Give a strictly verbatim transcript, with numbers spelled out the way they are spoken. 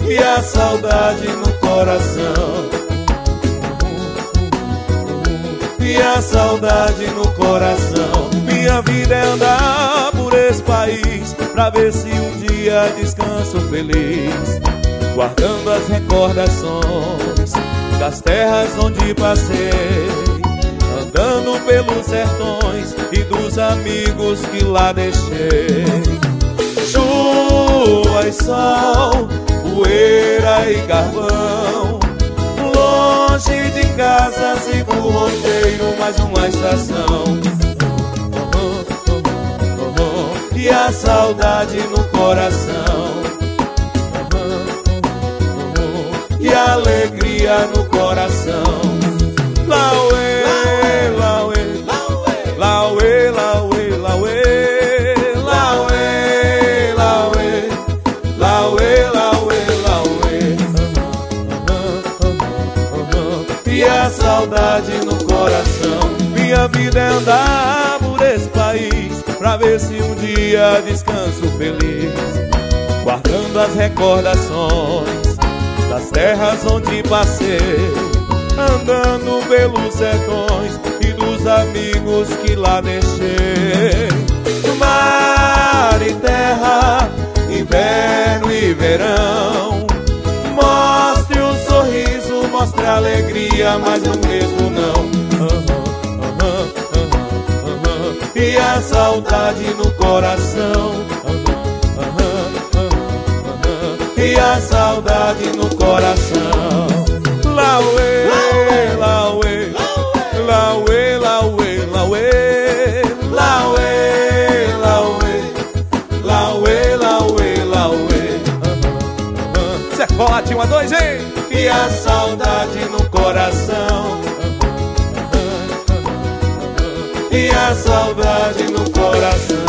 e a saudade no coração, e a saudade no coração. Minha vida é andar por esse país pra ver se um dia descanso feliz, guardando as recordações das terras onde passei, andando pelos sertões e dos amigos que lá deixei. Chuva e sol, poeira e carvão, longe de casa sigo o roteiro, mais uma estação. E a saudade no coração, e a alegria no coração. Lauê, lauê, lauê, lauê, lauê, lauê, lauê, lauê, lauê, lauê. E a saudade no coração. Minha vida é andar por esse país pra ver se um dia descanso feliz, guardando as recordações das terras onde passei, andando pelos sertões e dos amigos que lá deixei. Mar e terra, inverno e verão, mostre um sorriso, mostre a alegria, mas eu mesmo não. E a saudade no coração, e a saudade no coração. Lauê, lauê, lauê, lauê, lauê, lauê, lauê, lauê, lauê, lauê. Zé Coladinho a dois, hein? E a saudade no coração, e a saudade no coração.